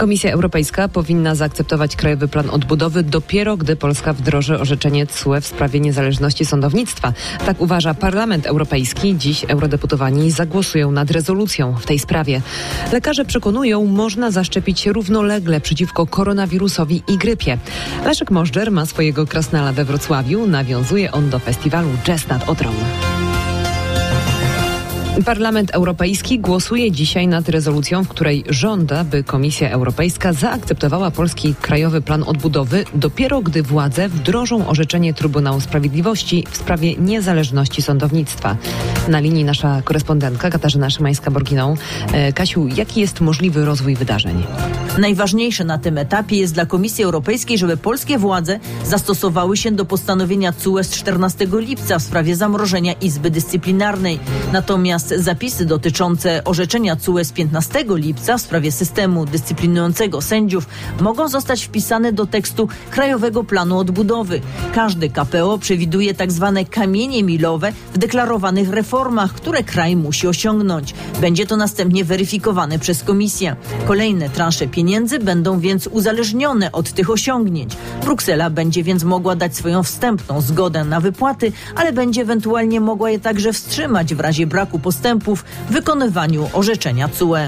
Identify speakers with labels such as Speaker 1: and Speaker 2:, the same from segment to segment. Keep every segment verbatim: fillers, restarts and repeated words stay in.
Speaker 1: Komisja Europejska powinna zaakceptować Krajowy Plan Odbudowy dopiero, gdy Polska wdroży orzeczenie T S U E w sprawie niezależności sądownictwa. Tak uważa Parlament Europejski. Dziś eurodeputowani zagłosują nad rezolucją w tej sprawie. Lekarze przekonują, można zaszczepić się równolegle przeciwko koronawirusowi i grypie. Leszek Możdżer ma swojego krasnala we Wrocławiu. Nawiązuje on do festiwalu Jazz nad Odrą. Parlament Europejski głosuje dzisiaj nad rezolucją, w której żąda, by Komisja Europejska zaakceptowała polski Krajowy Plan Odbudowy dopiero, gdy władze wdrożą orzeczenie Trybunału Sprawiedliwości w sprawie niezależności sądownictwa. Na linii nasza korespondentka Katarzyna Szymańska-Borginą. Kasiu, jaki jest możliwy rozwój wydarzeń?
Speaker 2: Najważniejsze na tym etapie jest dla Komisji Europejskiej, żeby polskie władze zastosowały się do postanowienia T S U E z czternastego lipca w sprawie zamrożenia Izby Dyscyplinarnej. Natomiast zapisy dotyczące orzeczenia T S U E z piętnastego lipca w sprawie systemu dyscyplinującego sędziów mogą zostać wpisane do tekstu Krajowego Planu Odbudowy. Każdy K P O przewiduje tak zwane kamienie milowe w deklarowanych reformach, które kraj musi osiągnąć. Będzie to następnie weryfikowane przez Komisję. Kolejne transze pieniędzy będą więc uzależnione od tych osiągnięć. Bruksela będzie więc mogła dać swoją wstępną zgodę na wypłaty, ale będzie ewentualnie mogła je także wstrzymać w razie braku postępów w wykonywaniu orzeczenia T S U E.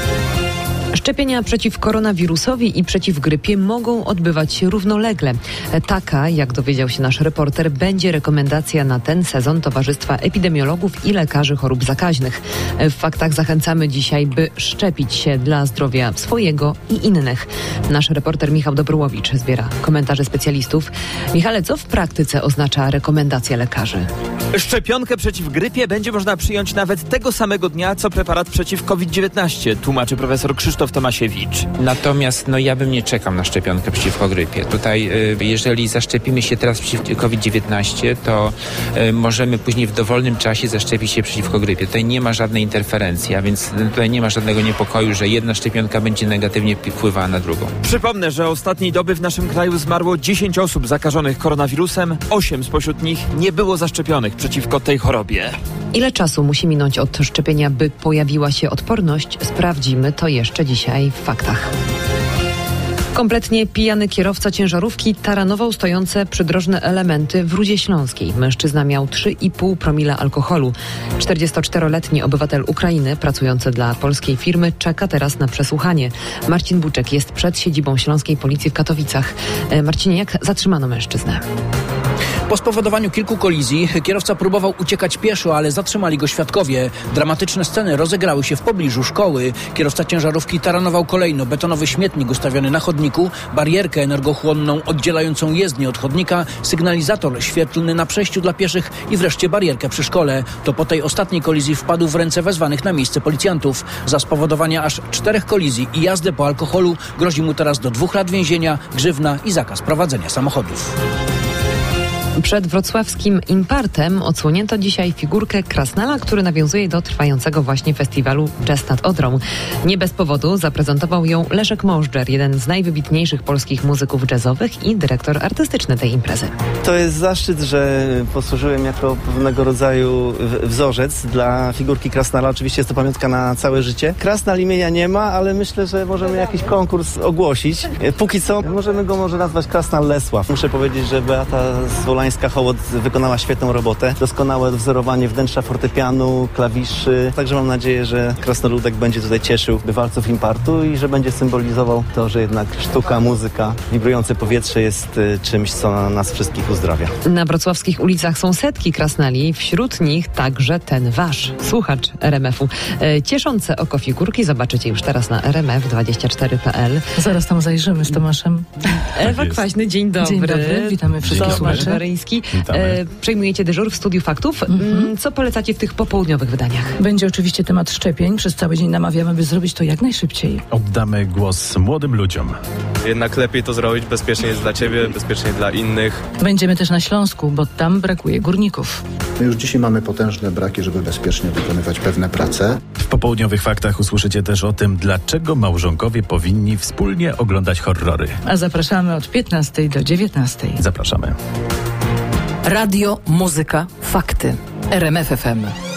Speaker 1: Szczepienia przeciw koronawirusowi i przeciw grypie mogą odbywać się równolegle. Taka, jak dowiedział się nasz reporter, będzie rekomendacja na ten sezon Towarzystwa Epidemiologów i Lekarzy Chorób Zakaźnych. W faktach zachęcamy dzisiaj, by szczepić się dla zdrowia swojego i innych. Nasz reporter Michał Dobrołowicz zbiera komentarze specjalistów. Michale, co w praktyce oznacza rekomendacja lekarzy?
Speaker 3: Szczepionkę przeciw grypie będzie można przyjąć nawet tego samego dnia, co preparat przeciw kowid dziewiętnaście, tłumaczy profesor Krzysztof Tomasiewicz.
Speaker 4: Natomiast no ja bym nie czekał na szczepionkę przeciwko grypie. Tutaj y, jeżeli zaszczepimy się teraz przeciw kowid dziewiętnaście, to y, możemy później w dowolnym czasie zaszczepić się przeciwko grypie. Tutaj nie ma żadnej interferencji, a więc tutaj nie ma żadnego niepokoju, że jedna szczepionka będzie negatywnie wpływała na drugą.
Speaker 3: Przypomnę, że ostatniej doby w naszym kraju zmarło dziesięć osób zakażonych koronawirusem. osiem spośród nich nie było zaszczepionych przeciwko tej chorobie.
Speaker 1: Ile czasu musi minąć od szczepienia, by pojawiła się odporność? Sprawdzimy to jeszcze dzisiaj w faktach. Kompletnie pijany kierowca ciężarówki taranował stojące przydrożne elementy w Rudzie Śląskiej. Mężczyzna miał trzy i pół promila alkoholu. czterdziestoczteroletni obywatel Ukrainy pracujący dla polskiej firmy czeka teraz na przesłuchanie. Marcin Buczek jest przed siedzibą Śląskiej Policji w Katowicach. Marcinie, jak zatrzymano mężczyznę?
Speaker 5: Po spowodowaniu kilku kolizji kierowca próbował uciekać pieszo, ale zatrzymali go świadkowie. Dramatyczne sceny rozegrały się w pobliżu szkoły. Kierowca ciężarówki taranował kolejno betonowy śmietnik ustawiony na chodniku, barierkę energochłonną oddzielającą jezdnię od chodnika, sygnalizator świetlny na przejściu dla pieszych i wreszcie barierkę przy szkole. To po tej ostatniej kolizji wpadł w ręce wezwanych na miejsce policjantów. Za spowodowanie aż czterech kolizji i jazdę po alkoholu grozi mu teraz do dwóch lat więzienia, grzywna i zakaz prowadzenia samochodów.
Speaker 1: Przed wrocławskim Impartem odsłonięto dzisiaj figurkę Krasnala, który nawiązuje do trwającego właśnie festiwalu Jazz nad Odrą. Nie bez powodu zaprezentował ją Leszek Możdżer, jeden z najwybitniejszych polskich muzyków jazzowych i dyrektor artystyczny tej imprezy.
Speaker 6: To jest zaszczyt, że posłużyłem jako pewnego rodzaju wzorzec dla figurki Krasnala. Oczywiście jest to pamiątka na całe życie. Krasnal imienia nie ma, ale myślę, że możemy jakiś konkurs ogłosić. Póki co możemy go może nazwać Krasnal Lesław. Muszę powiedzieć, że Beata Zwolańska Hołot wykonała świetną robotę. Doskonałe wzorowanie wnętrza fortepianu, klawiszy. Także mam nadzieję, że krasnoludek będzie tutaj cieszył bywalców Impartu i że będzie symbolizował to, że jednak sztuka, muzyka, wibrujące powietrze jest czymś, co nas wszystkich uzdrawia.
Speaker 1: Na wrocławskich ulicach są setki krasnali, wśród nich także ten wasz, słuchacz R M F u. Cieszące oko figurki zobaczycie już teraz na r m f dwadzieścia cztery kropka p l.
Speaker 7: Zaraz tam zajrzymy z Tomaszem.
Speaker 1: Ewa Kwaśny, dzień dobry.
Speaker 7: Dzień dobry, witamy wszystkich słuchaczy.
Speaker 1: E, przejmujecie dyżur w Studiu Faktów. Mm-hmm. Co polecacie w tych popołudniowych wydaniach?
Speaker 7: Będzie oczywiście temat szczepień. Przez cały dzień namawiamy, by zrobić to jak najszybciej.
Speaker 8: Oddamy głos młodym ludziom.
Speaker 9: Jednak lepiej to zrobić, bezpiecznie jest dla ciebie, bezpiecznie dla innych.
Speaker 7: Będziemy też na Śląsku, bo tam brakuje górników.
Speaker 10: My już dzisiaj mamy potężne braki, żeby bezpiecznie wykonywać pewne prace.
Speaker 8: W popołudniowych faktach usłyszycie też o tym, dlaczego małżonkowie powinni wspólnie oglądać horrory.
Speaker 7: A zapraszamy od piętnastej do dziewiętnastej.
Speaker 8: Zapraszamy.
Speaker 11: Radio, muzyka, fakty. R M F F M.